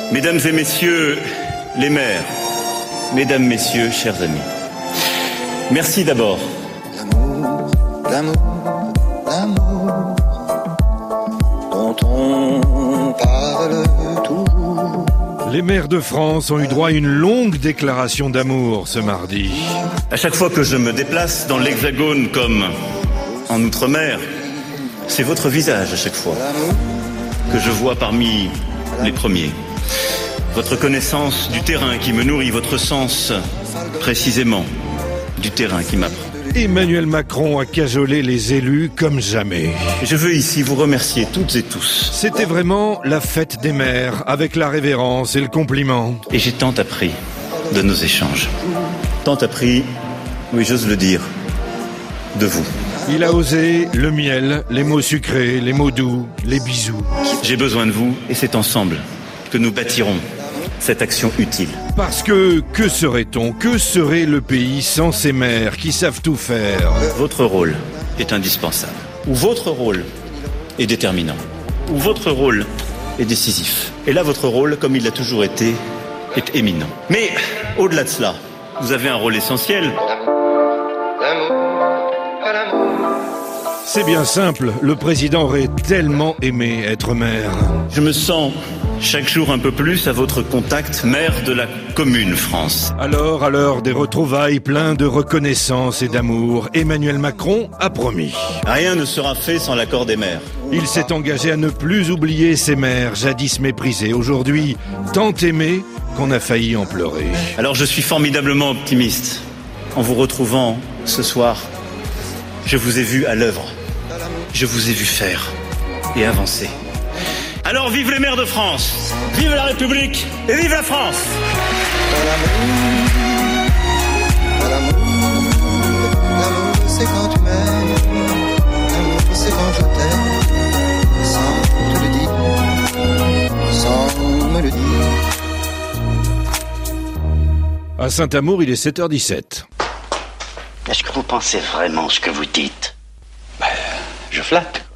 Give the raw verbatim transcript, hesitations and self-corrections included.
Mesdames et messieurs les maires, mesdames, messieurs, chers amis, merci d'abord. L'amour, l'amour, l'amour, dont on parle toujours. Les maires de France ont eu droit à une longue déclaration d'amour ce mardi. À chaque fois que je me déplace dans l'Hexagone comme en Outre-mer, c'est votre visage à chaque fois que je vois parmi les premiers. Votre connaissance du terrain qui me nourrit, votre sens précisément du terrain qui m'apprend. Emmanuel Macron a cajolé les élus comme jamais. Je veux ici vous remercier toutes et tous. C'était vraiment la fête des maires, avec la révérence et le compliment. Et j'ai tant appris de nos échanges. Tant appris, oui j'ose le dire, de vous. Il a osé le miel, les mots sucrés, les mots doux, les bisous. J'ai besoin de vous et c'est ensemble que nous bâtirons cette action utile. Parce que, que serait-on, que serait le pays sans ces maires qui savent tout faire? Votre rôle est indispensable. Ou votre rôle est déterminant. Ou votre rôle est décisif. Et là, votre rôle, comme il l'a toujours été, est éminent. Mais, au-delà de cela, vous avez un rôle essentiel. C'est bien simple, le président aurait tellement aimé être maire. Je me sens chaque jour un peu plus à votre contact, maire de la commune France. Alors, à l'heure des retrouvailles plein de reconnaissance et d'amour, Emmanuel Macron a promis. Rien ne sera fait sans l'accord des maires. Il s'est engagé à ne plus oublier ces maires, jadis méprisés, aujourd'hui tant aimés qu'on a failli en pleurer. Alors je suis formidablement optimiste. En vous retrouvant ce soir, je vous ai vu à l'œuvre. Je vous ai vu faire et avancer. Alors vive les maires de France, vive la République et vive la France. L'amour, l'amour c'est quand tu m'aimes, l'amour c'est quand je t'aime, sans te le dire, sans me le dire. À Saint-Amour, il est sept heures dix-sept. Est-ce que vous pensez vraiment ce que vous dites? Ben, je flatte.